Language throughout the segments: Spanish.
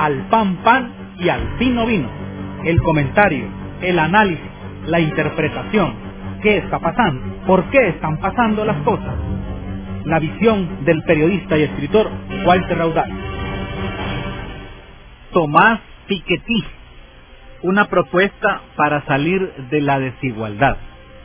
al pan pan y al vino vino. El comentario, el análisis, la interpretación. ¿Qué está pasando? ¿Por qué están pasando las cosas? La visión del periodista y escritor Walter Raudal. Tomás Piketty, una propuesta para salir de la desigualdad.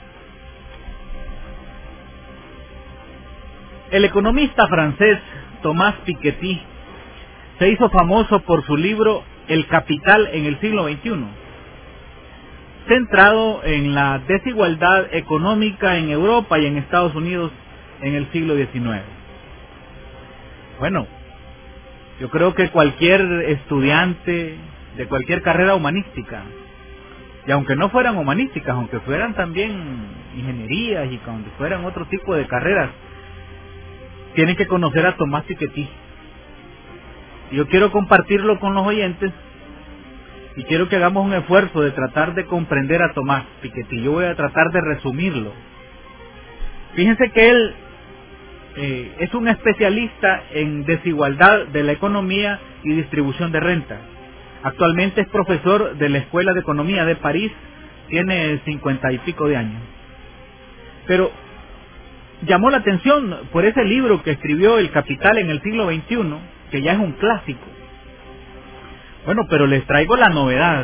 El economista francés Tomás Piketty se hizo famoso por su libro El Capital en el siglo XXI, centrado en la desigualdad económica en Europa y en Estados Unidos en el siglo XIX. Bueno, yo creo que cualquier estudiante de cualquier carrera humanística, y aunque no fueran humanísticas, aunque fueran también ingenierías y aunque fueran otro tipo de carreras, tienen que conocer a Tomás Piketty. Yo quiero compartirlo con los oyentes y quiero que hagamos un esfuerzo de tratar de comprender a Tomás Piketty. Yo voy a tratar de resumirlo. Fíjense que él es un especialista en desigualdad de la economía y distribución de renta. Actualmente es profesor de la Escuela de Economía de París, tiene 50 y pico de años. Pero llamó la atención por ese libro que escribió El Capital en el siglo XXI, que ya es un clásico. Bueno, pero les traigo la novedad.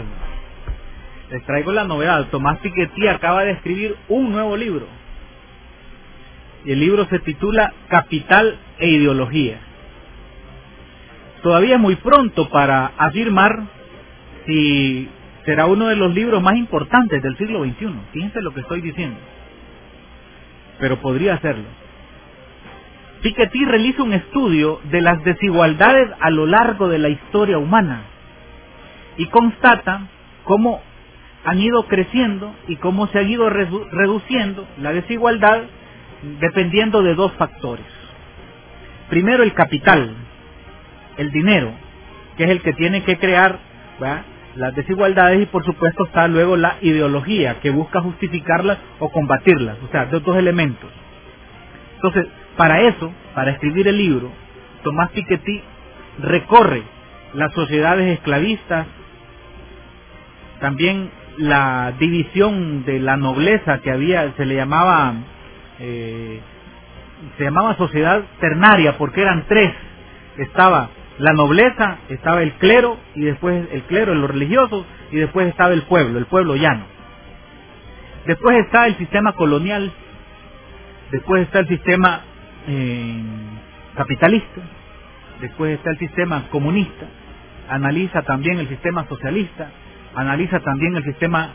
Tomás Piketty acaba de escribir un nuevo libro. Y el libro se titula Capital e Ideología. Todavía es muy pronto para afirmar si será uno de los libros más importantes del siglo XXI. Fíjense lo que estoy diciendo. Pero podría serlo. Piketty realiza un estudio de las desigualdades a lo largo de la historia humana y constata cómo han ido creciendo y cómo se ha ido reduciendo la desigualdad dependiendo de dos factores. Primero, el capital, el dinero, que es el que tiene que crear, ¿verdad?, las desigualdades, y por supuesto está luego la ideología, que busca justificarlas o combatirlas, o sea, de dos elementos. Entonces, para escribir el libro, Tomás Piketty recorre las sociedades esclavistas, también la división de la nobleza que había, se llamaba sociedad ternaria, porque eran tres. Estaba la nobleza, estaba el clero, y después el clero, los religiosos, y después estaba el pueblo llano. Después está el sistema colonial, después está el sistema capitalista, después está el sistema comunista, analiza también el sistema socialista, analiza también el sistema,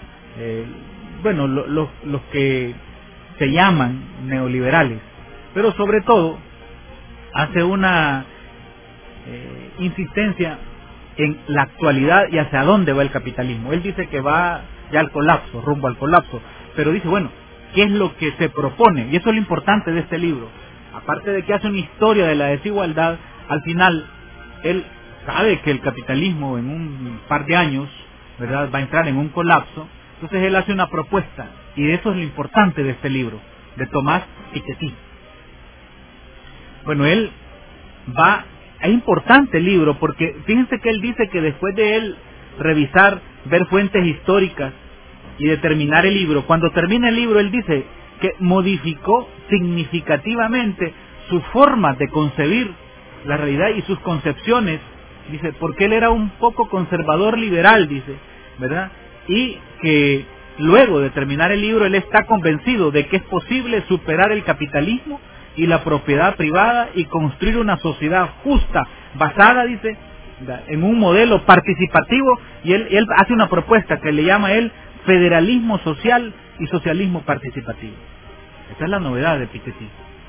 los que se llaman neoliberales, pero sobre todo hace una insistencia en la actualidad y hacia dónde va el capitalismo. Él dice que va ya al colapso, rumbo al colapso, pero dice, bueno, ¿qué es lo que se propone? Y eso es lo importante de este libro. Aparte de que hace una historia de la desigualdad, al final él sabe que el capitalismo en un par de años, ¿verdad?, va a entrar en un colapso. Entonces él hace una propuesta, y eso es lo importante de este libro, de Tomás Piketty. Bueno, es importante el libro, porque fíjense que él dice que después de él revisar, ver fuentes históricas y determinar el libro, cuando termina el libro él dice que modificó significativamente su forma de concebir la realidad y sus concepciones, dice, porque él era un poco conservador liberal, dice, ¿verdad? Y que luego de terminar el libro él está convencido de que es posible superar el capitalismo y la propiedad privada y construir una sociedad justa, basada, dice, en un modelo participativo, y él hace una propuesta que le llama él federalismo social y socialismo participativo. Esa es la novedad de Piketty.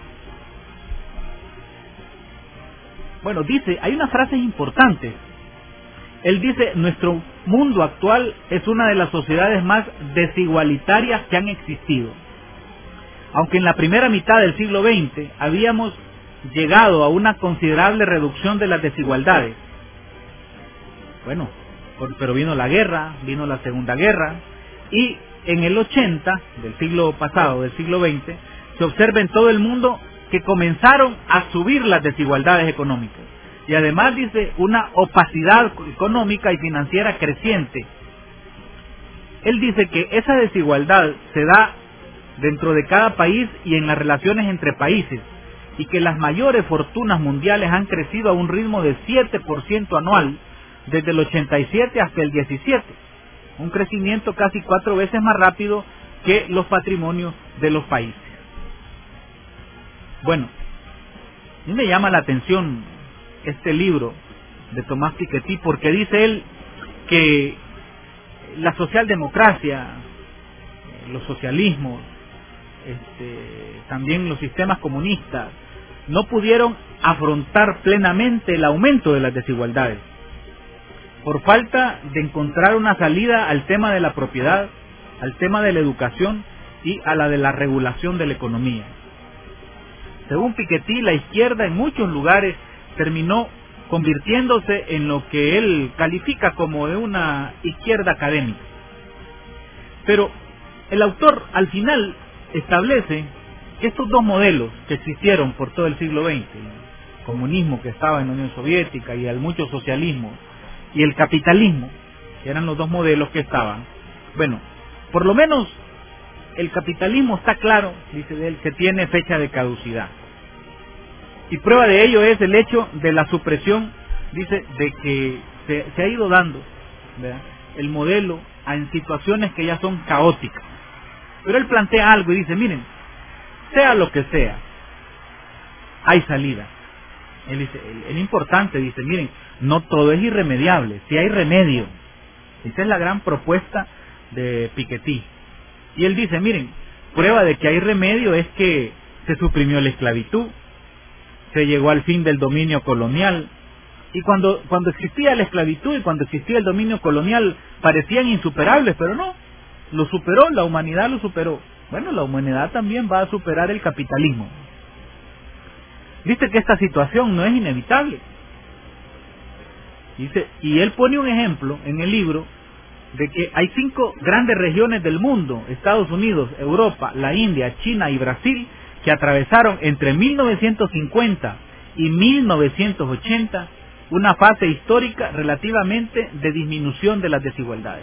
Bueno, dice, hay unas frases importantes. Él dice, nuestro mundo actual es una de las sociedades más desigualitarias que han existido. Aunque en la primera mitad del siglo XX habíamos llegado a una considerable reducción de las desigualdades. Bueno, pero vino la guerra, vino la Segunda Guerra, y en el 80 del siglo pasado, del siglo XX, se observa en todo el mundo que comenzaron a subir las desigualdades económicas. y además dice una opacidad económica y financiera creciente. Él dice que esa desigualdad se da dentro de cada país y en las relaciones entre países, y que las mayores fortunas mundiales han crecido a un ritmo de 7% anual desde el 87 hasta el 17, un crecimiento casi 4 veces más rápido que los patrimonios de los países. Bueno, a mí me llama la atención este libro de Tomás Piketty, porque dice él que la socialdemocracia, los socialismos, también los sistemas comunistas, no pudieron afrontar plenamente el aumento de las desigualdades por falta de encontrar una salida al tema de la propiedad, al tema de la educación y a la de la regulación de la economía. Según Piketty, la izquierda en muchos lugares terminó convirtiéndose en lo que él califica como de una izquierda académica. Pero el autor al final establece que estos dos modelos que existieron por todo el siglo XX, el comunismo que estaba en la Unión Soviética y el mucho socialismo, y el capitalismo, que eran los dos modelos que estaban, bueno, por lo menos el capitalismo está claro, dice él, que tiene fecha de caducidad. Y prueba de ello es el hecho de la supresión, dice, de que se ha ido dando, ¿verdad?, el modelo en situaciones que ya son caóticas. Pero él plantea algo y dice, miren, sea lo que sea, hay salida. Él dice, el importante, dice, miren, no todo es irremediable, si hay remedio. Esa es la gran propuesta de Piketty. Y él dice, miren, prueba de que hay remedio es que se suprimió la esclavitud, se llegó al fin del dominio colonial, y cuando existía la esclavitud y cuando existía el dominio colonial parecían insuperables, pero no, lo superó, la humanidad lo superó. Bueno, la humanidad también va a superar el capitalismo. Dice que esta situación no es inevitable. Dice, y él pone un ejemplo en el libro de que hay 5 grandes regiones del mundo, Estados Unidos, Europa, la India, China y Brasil, que atravesaron entre 1950 y 1980 una fase histórica relativamente de disminución de las desigualdades.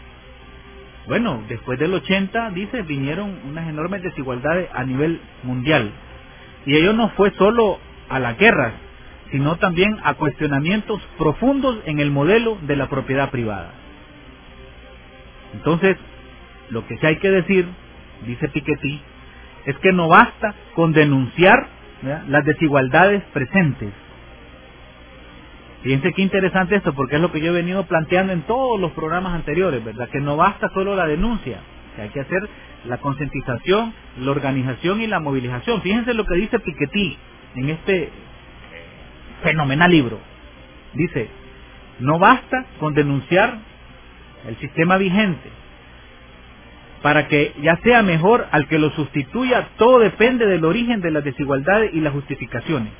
Bueno, después del 80, dice, vinieron unas enormes desigualdades a nivel mundial. Y ello no fue solo a las guerras, sino también a cuestionamientos profundos en el modelo de la propiedad privada. Entonces, lo que sí hay que decir, dice Piketty, es que no basta con denunciar, ¿verdad?, las desigualdades presentes. Fíjense qué interesante esto, porque es lo que yo he venido planteando en todos los programas anteriores, ¿verdad? Que no basta solo la denuncia, que hay que hacer la concientización, la organización y la movilización. Fíjense lo que dice Piketty en este fenomenal libro. Dice, no basta con denunciar el sistema vigente para que ya sea mejor al que lo sustituya, todo depende del origen de las desigualdades y las justificaciones.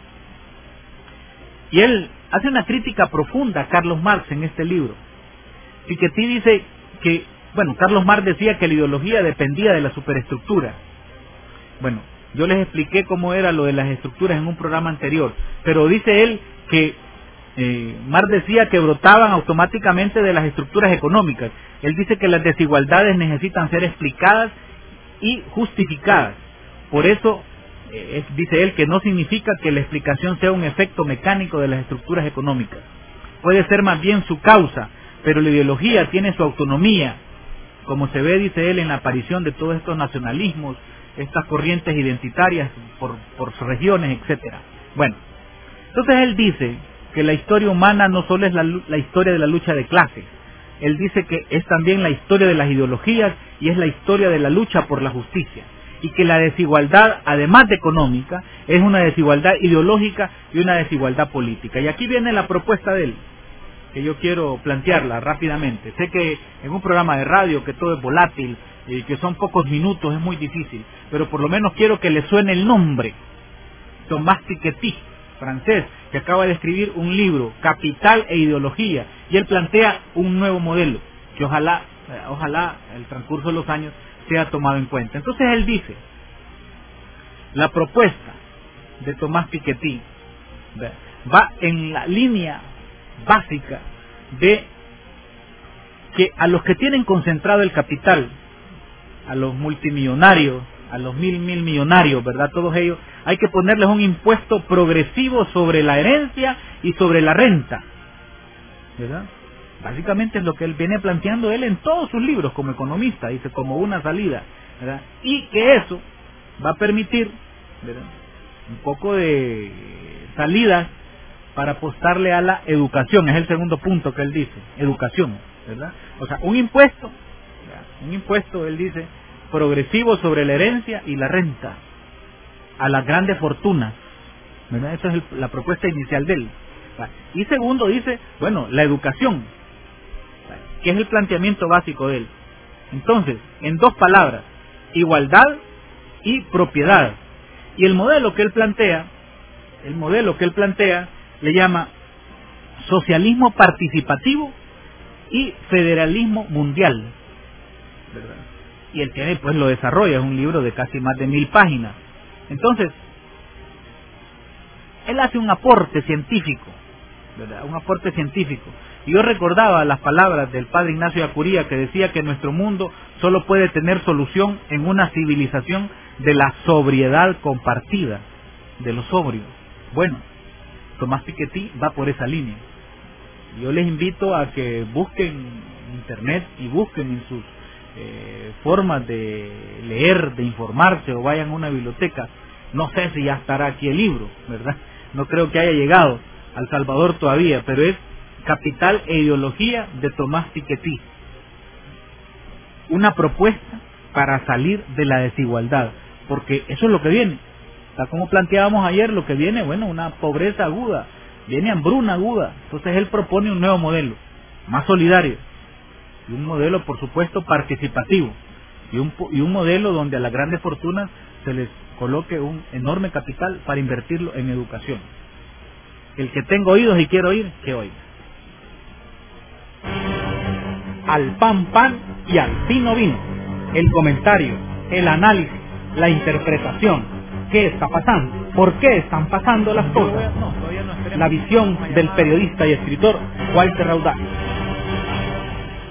Y él hace una crítica profunda a Carlos Marx en este libro. Piketty dice que, bueno, Carlos Marx decía que la ideología dependía de la superestructura. Bueno, yo les expliqué cómo era lo de las estructuras en un programa anterior, pero dice él que Marx decía que brotaban automáticamente de las estructuras económicas. Él dice que las desigualdades necesitan ser explicadas y justificadas. Por eso, dice él, que no significa que la explicación sea un efecto mecánico de las estructuras económicas. Puede ser más bien su causa, pero la ideología tiene su autonomía, como se ve, dice él, en la aparición de todos estos nacionalismos, estas corrientes identitarias por regiones, etcétera. Bueno, entonces él dice que la historia humana no solo es la historia de la lucha de clases, él dice que es también la historia de las ideologías y es la historia de la lucha por la justicia, y que la desigualdad, además de económica, es una desigualdad ideológica y una desigualdad política. Y aquí viene la propuesta de él, que yo quiero plantearla rápidamente. Sé que en un programa de radio que todo es volátil, que son pocos minutos, es muy difícil, pero por lo menos quiero que le suene el nombre. Tomás Piketty, francés, que acaba de escribir un libro, Capital e Ideología, y él plantea un nuevo modelo, que ojalá el transcurso de los años sea tomado en cuenta. Entonces él dice, la propuesta de Tomás Piketty va en la línea básica de que a los que tienen concentrado el capital, a los multimillonarios, a los mil millonarios, ¿verdad? Todos ellos, hay que ponerles un impuesto progresivo sobre la herencia y sobre la renta, ¿verdad? Básicamente es lo que él viene planteando él en todos sus libros como economista, dice, como una salida, ¿verdad? Y que eso va a permitir, ¿verdad?, un poco de salidas para apostarle a la educación. Es el segundo punto que él dice, educación, ¿verdad? O sea, un impuesto, él dice, progresivo sobre la herencia y la renta a las grandes fortunas, ¿verdad? Esa es la propuesta inicial de él. Y segundo dice, bueno, la educación, que es el planteamiento básico de él. Entonces, en dos palabras, igualdad y propiedad. Y el modelo que él plantea le llama socialismo participativo y federalismo mundial, ¿verdad? Y él tiene, pues lo desarrolla, es un libro de casi más de 1000 páginas. Entonces, él hace un aporte científico, ¿verdad? Un aporte científico. Y yo recordaba las palabras del padre Ignacio de Acuría, que decía que nuestro mundo solo puede tener solución en una civilización de la sobriedad compartida, de los sobrios. Bueno, Tomás Piketty va por esa línea. Yo les invito a que busquen en internet y busquen en sus formas de leer, de informarse, o vayan a una biblioteca. No sé si ya estará aquí el libro, ¿verdad? No creo que haya llegado a El Salvador todavía, pero es Capital e Ideología de Tomás Piketty. Una propuesta para salir de la desigualdad, porque eso es lo que viene. Tal como planteábamos ayer, lo que viene, bueno, una pobreza aguda, viene hambruna aguda. Entonces él propone un nuevo modelo, más solidario, y un modelo, por supuesto, participativo, y un modelo donde a las grandes fortunas se les coloque un enorme capital para invertirlo en educación. El que tenga oídos y quiera oír, que oiga. Al pan pan y al vino vino. El comentario, el análisis, la interpretación. ¿Qué está pasando? ¿Por qué están pasando las cosas? La visión del periodista y escritor Walter Raudal.